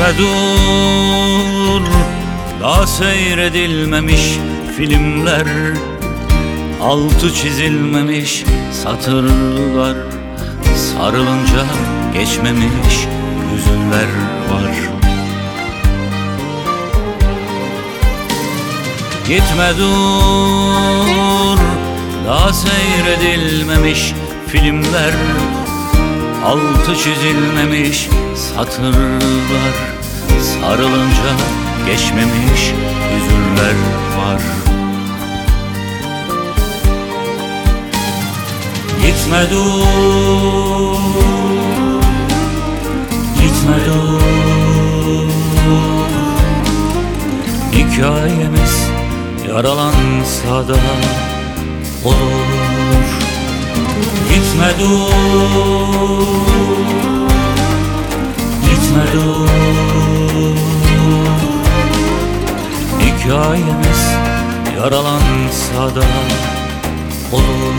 Gitme dur, daha seyredilmemiş filmler, altı çizilmemiş satırlar, sarılınca geçmemiş hüzünler var. Gitme dur, daha seyredilmemiş filmler, altı çizilmemiş satırlar, sarılınca geçmemiş hüzünler var. Gitme dur, gitme dur, hikayemiz yaralansa da olur. Gitme dur, gitme dur, hikayemiz yaralansa da olur.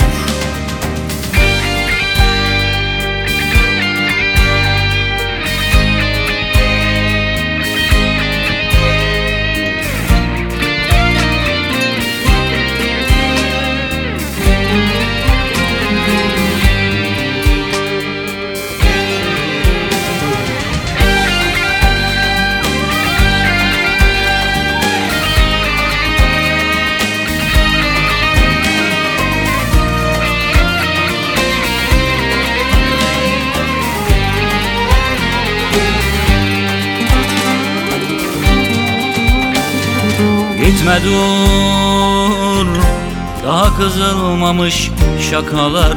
Gitme dur, daha kızılmamış şakalar,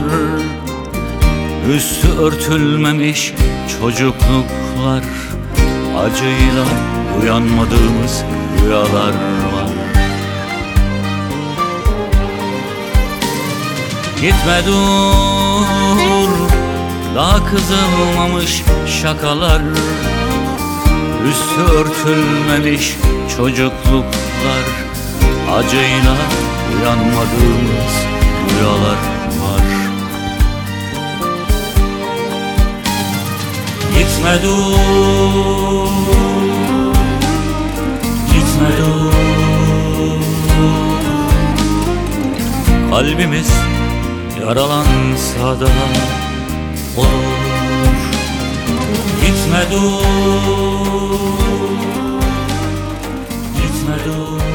üstü örtülmemiş çocukluklar, acıyla uyanmadığımız rüyalar var. Gitme dur, daha kızılmamış şakalar, üstü örtülmemiş çocukluklar, acıyla uyanmadığımız rüyalar var. Gitme dur, gitme dur, kalbimiz yaralansa da olur. Gitme dur, gitme dur.